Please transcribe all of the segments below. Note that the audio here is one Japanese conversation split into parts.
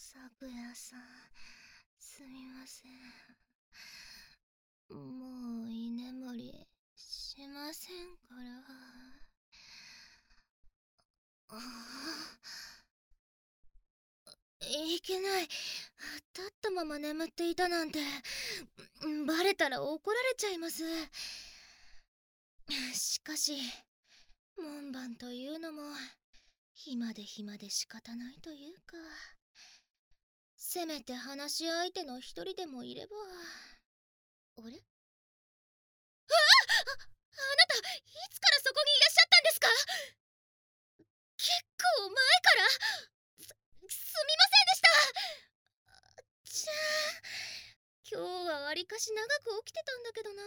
昨夜さん、すみません。もう居眠りしませんから。いけない。立ったまま眠っていたなんて、バレたら怒られちゃいます。しかし、門番というのも、暇で暇で仕方ないというか。せめて話し相手の一人でもいれば。あれ、あなた、いつからそこにいらっしゃったんですか？結構前から。すみませんでした。じゃあ、今日はわりかし長く起きてたんだけどな。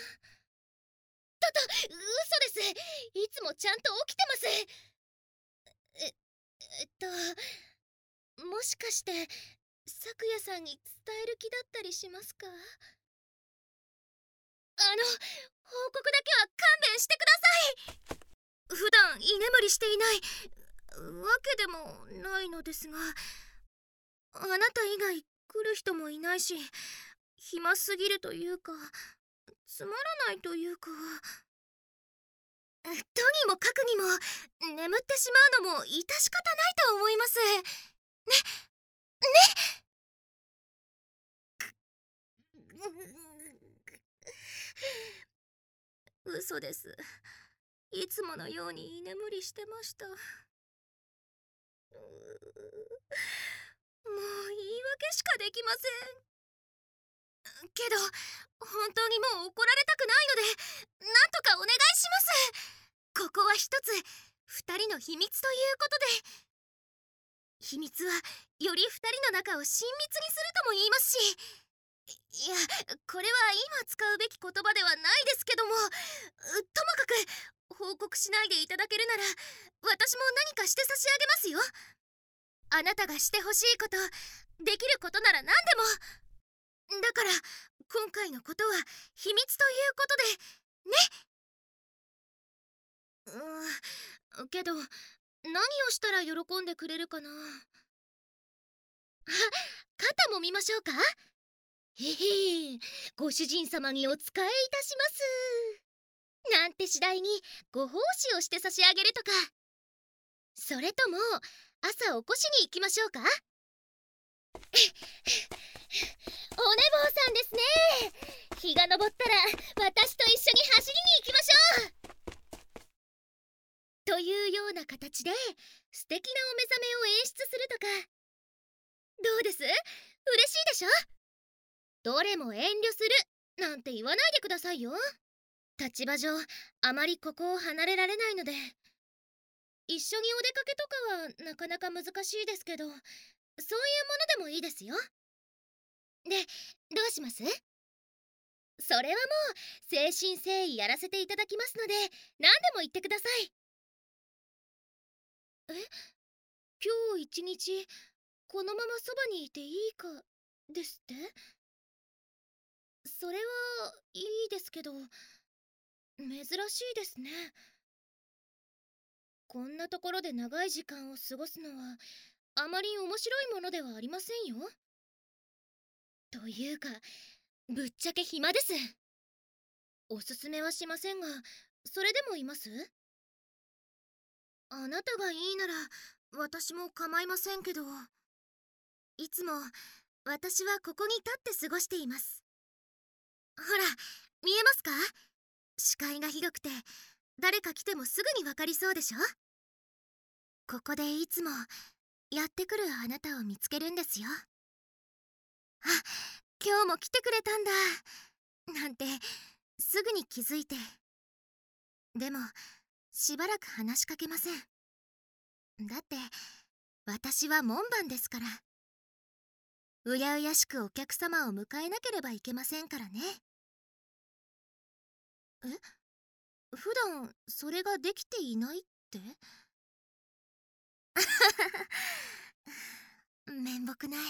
嘘です。いつもちゃんと起きてます。え、もしかして、咲夜さんに伝える気だったりしますか？報告だけは勘弁してください。普段居眠りしていないわけでもないのですが、あなた以外来る人もいないし、暇すぎるというか、つまらないというか。とにもかくにも、眠ってしまうのも致し方ないと思います。ね、嘘です。いつものように居眠りしてました。もう言い訳しかできません。けど、本当にもう怒られたくないので、なんとかお願いします。ここは一つ、二人の秘密ということで。秘密は、より二人の仲を親密にするとも言いますし。いや、これは今使うべき言葉ではないですけども、ともかく、報告しないでいただけるなら、私も何かして差し上げますよ。あなたがしてほしいこと、できることなら何でも。だから、今回のことは秘密ということで、ね。けど、何をしたら喜んでくれるかな。肩も見ましょうか。へへ、ご主人様にお仕えいたします。なんて次第にご奉仕をして差し上げるとか。それとも、朝起こしに行きましょうか。お寝坊さんですね。日が昇ったら私と一緒に走りに行きましょう。というような形で素敵なお目覚めを演出するとか。どうです？嬉しいでしょ？どれも遠慮するなんて言わないでくださいよ。立場上あまりここを離れられないので、一緒にお出かけとかはなかなか難しいですけど、そういうものでもいいですよ。で、どうします？それはもう誠心誠意やらせていただきますので、何でも言ってください。え、今日一日このままそばにいていいかですって？それはいいですけど、珍しいですね。こんなところで長い時間を過ごすのはあまり面白いものではありませんよ。というか、ぶっちゃけ暇です。おすすめはしませんが、それでもいます？あなたがいいなら私も構いませんけど、いつも私はここに立って過ごしています。ほら、見えますか？視界が広くて誰か来てもすぐにわかりそうでしょ。ここでいつもやってくるあなたを見つけるんですよ。あ、今日も来てくれたんだなんてすぐに気づいて。でもしばらく話しかけません。だって私は門番ですから。うやうやしくお客様を迎えなければいけませんからね。え、普段それができていないって？面目ない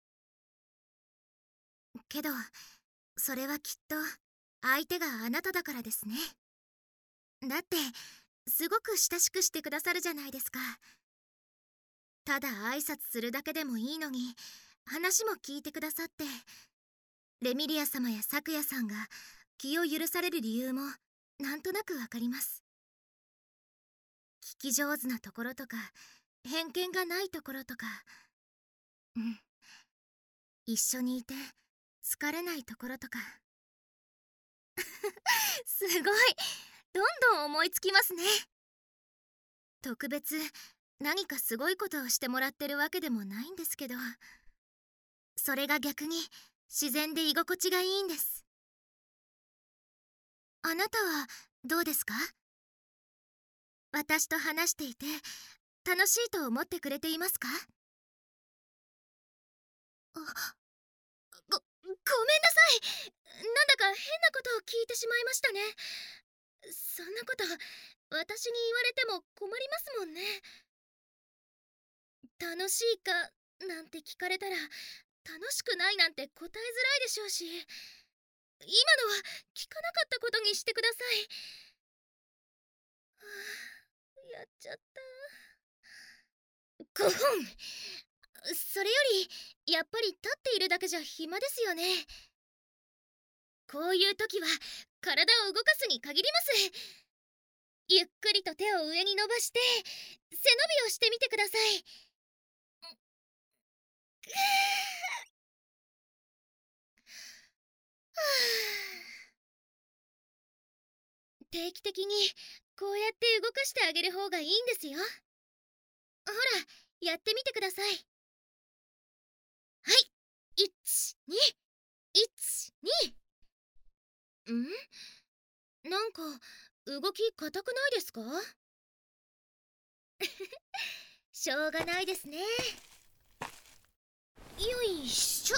けど、それはきっと相手があなただからですね。だってすごく親しくしてくださるじゃないですか。 ただ挨拶するだけでもいいのに話も聞いてくださって、レミリア様や咲夜さんが気を許される理由もなんとなくわかります。聞き上手なところとか偏見がないところとか、一緒にいて疲れないところとか。すごい、どんどん思いつきますね。特別何かすごいことをしてもらってるわけでもないんですけど、それが逆に自然で居心地がいいんです。あなたはどうですか？私と話していて楽しいと思ってくれていますか？ごめんなさい。なんだか変なことを聞いてしまいましたね。そんなこと私に言われても困りますもんね。楽しいかなんて聞かれたら楽しくないなんて答えづらいでしょうし、今のは聞かなかったことにしてください。はあ、やっちゃった。5本。それよりやっぱり立っているだけじゃ暇ですよね。こういう時は体を動かすに限ります。ゆっくりと手を上に伸ばして背伸びをしてみてください。定期的にこうやって動かしてあげる方がいいんですよ。ほら、やってみてください。はい、1212。なんか動き硬くないですか？しょうがないですね。よいしょ。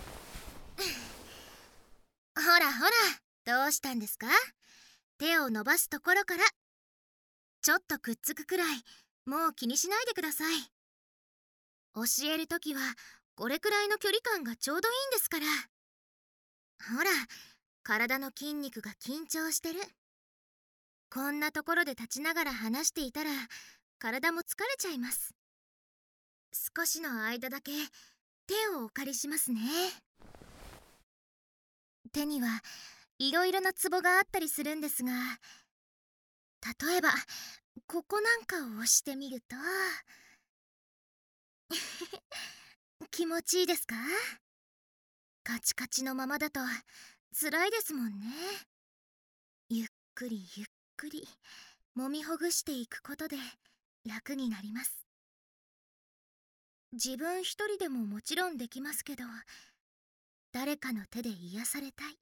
ほらほら、どうしたんですか？手を伸ばすところからちょっとくっつくくらい、もう気にしないでください。教えるときはこれくらいの距離感がちょうどいいんですから。ほら、体の筋肉が緊張してる。こんなところで立ちながら話していたら体も疲れちゃいます。少しの間だけ手をお借りしますね。手にはいろいろなツボがあったりするんですが、例えばここなんかを押してみると気持ちいいですか？カチカチのままだと辛いですもんね。ゆっくりゆっくり揉みほぐしていくことで楽になります。自分一人でももちろんできますけど、誰かの手で癒されたい、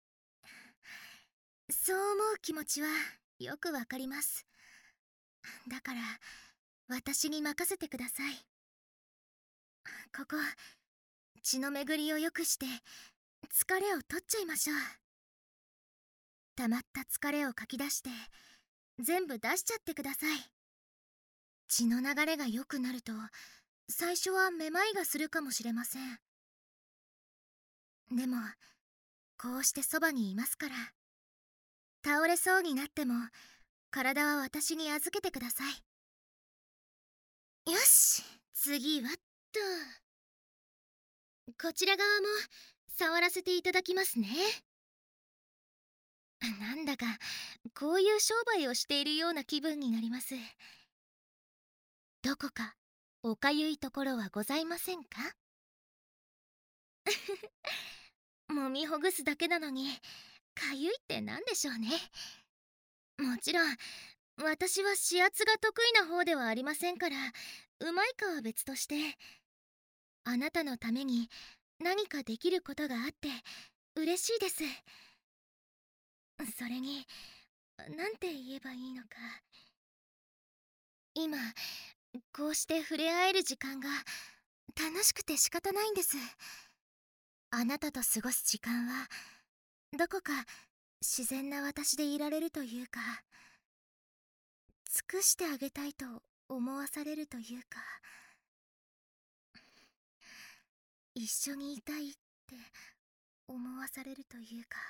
そう思う気持ちはよくわかります。だから私に任せてください。ここ、血の巡りを良くして疲れを取っちゃいましょう。溜まった疲れをかき出して全部出しちゃってください。血の流れが良くなると最初はめまいがするかもしれません。でもこうしてそばにいますから、倒れそうになっても体は私に預けてください。よし、次はっと。こちら側も触らせていただきますね。なんだかこういう商売をしているような気分になります。どこかおかゆいところはございませんか？揉みほぐすだけなのにかゆいって何でしょうね。もちろん私は指圧が得意な方ではありませんから、うまいかは別として、あなたのために何かできることがあって嬉しいです。それになんて言えばいいのか、今こうして触れ合える時間が楽しくて仕方ないんです。あなたと過ごす時間はどこか自然な私でいられるというか、尽くしてあげたいと思わされるというか、一緒にいたいって思わされるというか、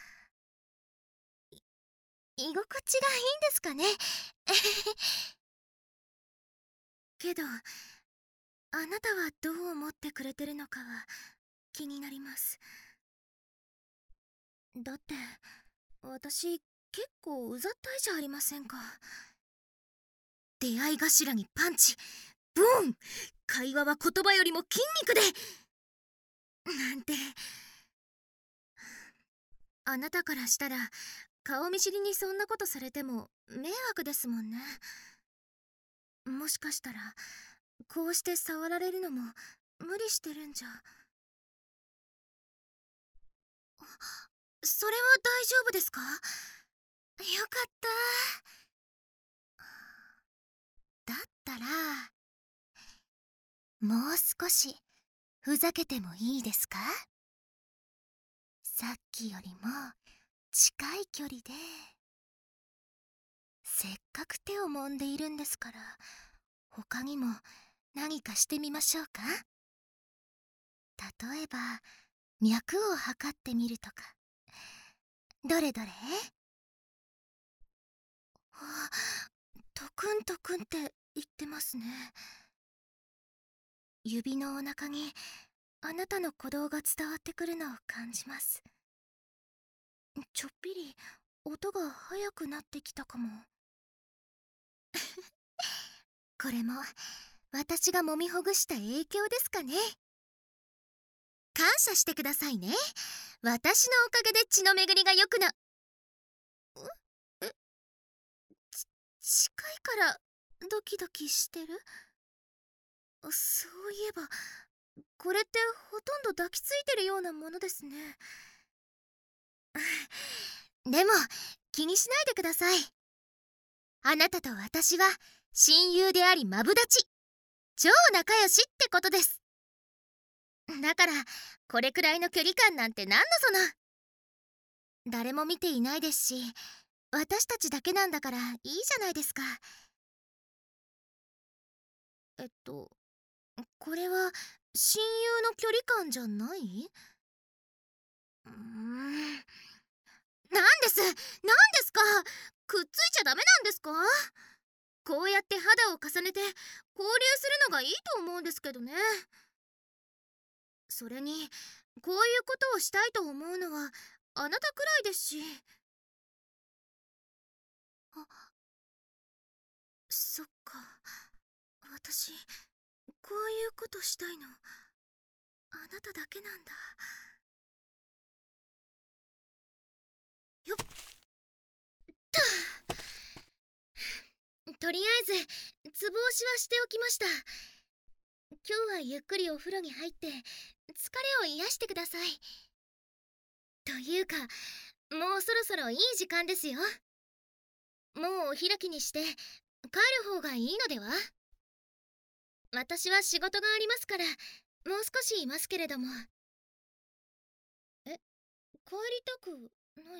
居心地がいいんですかね。けどあなたはどう思ってくれてるのかは気になります。だって私結構うざったいじゃありませんか。出会い頭にパンチ、ブーン、会話は言葉よりも筋肉でなんて。あなたからしたら顔見知りにそんなことされても迷惑ですもんね。もしかしたらこうして触られるのも無理してるんじゃ。それは大丈夫ですか？よかった。だったらもう少しふざけてもいいですか？さっきよりも近い距離で。せっかく手を揉んでいるんですから、他にも何かしてみましょうか？例えば脈を測ってみるとか。どれどれ？あ、トクントクンって言ってますね。指のお腹にあなたの鼓動が伝わってくるのを感じます。ちょっぴり音が速くなってきたかも。これも私が揉みほぐした影響ですかね。感謝してくださいね。私のおかげで血の巡りが良くな。え、近いからドキドキしてる？そういえばこれってほとんど抱きついてるようなものですね。でも気にしないでください。あなたと私は親友でありマブダチ、超仲良しってことです。だからこれくらいの距離感なんて何のその。誰も見ていないですし、私たちだけなんだからいいじゃないですか。これは親友の距離感じゃない？なんですか？くっついちゃダメなんですか？こうやって肌を重ねて交流するのがいいと思うんですけどね。それにこういうことをしたいと思うのはあなたくらいですし。あ、そっか。私こういうことしたいのあなただけなんだ。よっとりあえずつぼ押しはしておきました。今日はゆっくりお風呂に入って疲れを癒してください。というかもうそろそろいい時間ですよ。もうお開きにして帰る方がいいのでは？私は仕事がありますからもう少しいますけれども。帰りたくない？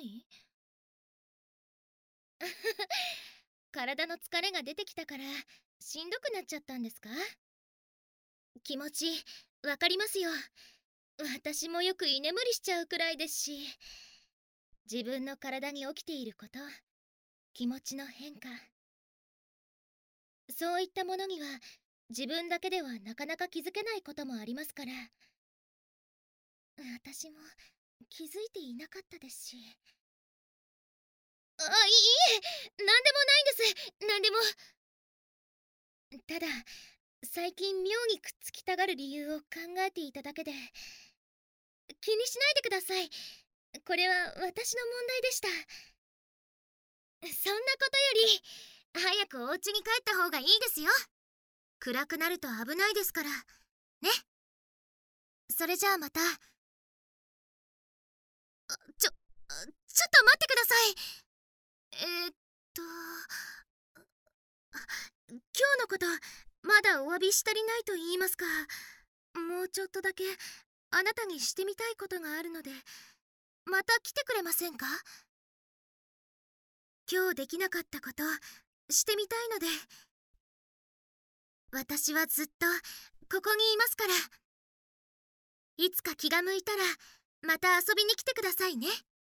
体の疲れが出てきたからしんどくなっちゃったんですか？気持ちわかりますよ。私もよく居眠りしちゃうくらいですし。自分の体に起きていること、気持ちの変化、そういったものには自分だけではなかなか気づけないこともありますから。私も気づいていなかったですし。いえ、なんでもないんです。なんでも。ただ最近妙にくっつきたがる理由を考えていただけで。気にしないでください。これは私の問題でした。そんなことより早くお家に帰った方がいいですよ。暗くなると危ないですからね。それじゃあまた。ちょっと待ってください。えー、っと今日のことまだお詫びし足りないと言いますか、もうちょっとだけあなたにしてみたいことがあるのでまた来てくれませんか？今日できなかったことしてみたいので。私はずっとここにいますから。いつか気が向いたらまた遊びに来てくださいね。